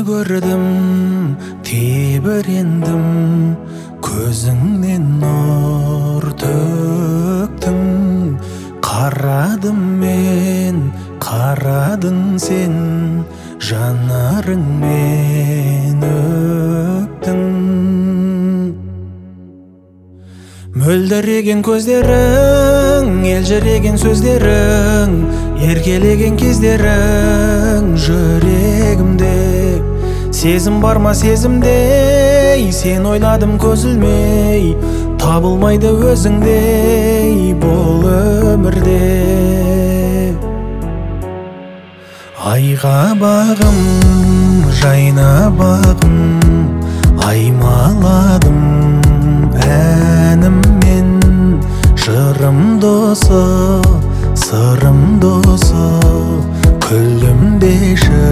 көрдім, тебірендім, көзіңнен нұр төктің. Қарадым мен, қарадың сен, жанарыңмен өктің. Мөлдіреген көздерің, елжіреген сөздерің, еркелеген кездерің жүрегімде. Сезім бар ма сезімдей, сен ойладым көз ілмей, табылмайды өзіңдей бұл өмірде. Айға бағым, жайна бағым, аймаладым әніммен. Жырым досы, сырым досы, күлімдеші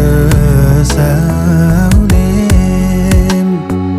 сәулем.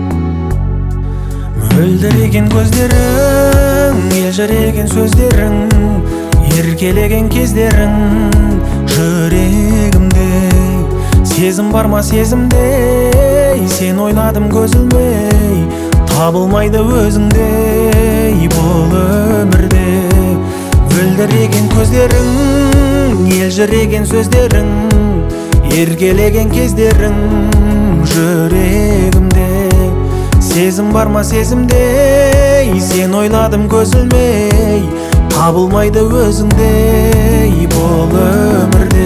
Мөлдіреген көздерің, елжіреген сөздерің, еркелеген кездерің жүрегімде. Сезім бар ма сезімдей, сен ойладым көз ілмей, табылмайды өзіңдей бұл өмірде. Мөлдіреген көздерің, елжіреген сөздерің, еркелеген кездерің жүрегімде. Сезім бар ма сезімдей, сен ойладым көз ілмей, табылмайды өзіңдей бұл өмірде.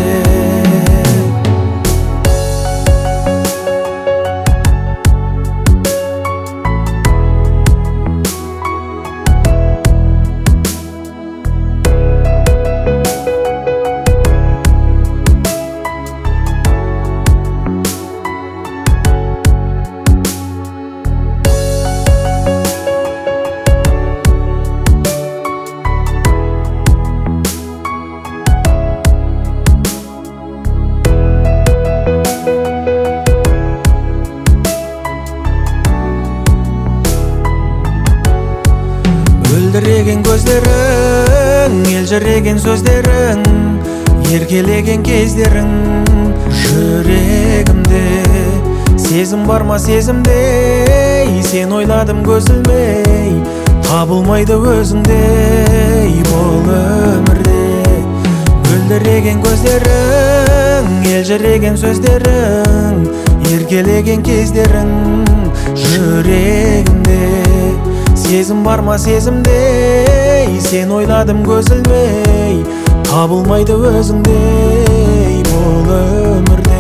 Мөлдіреген көздерің, елжіреген сөздерің, еркелеген кездерің жүрегімде. Сезім бар ма сезімдей, сен ойладым көз ілмей, табылмайды өзіңдей бұл өмірде. Мөлдіреген көздерің, елжіреген сөздерің, еркелеген кездерің жүрегімде. Сезім бар ма сезімдей, сен ойладым көз ілмей, табылмайды өзіңдей бұл өмірде.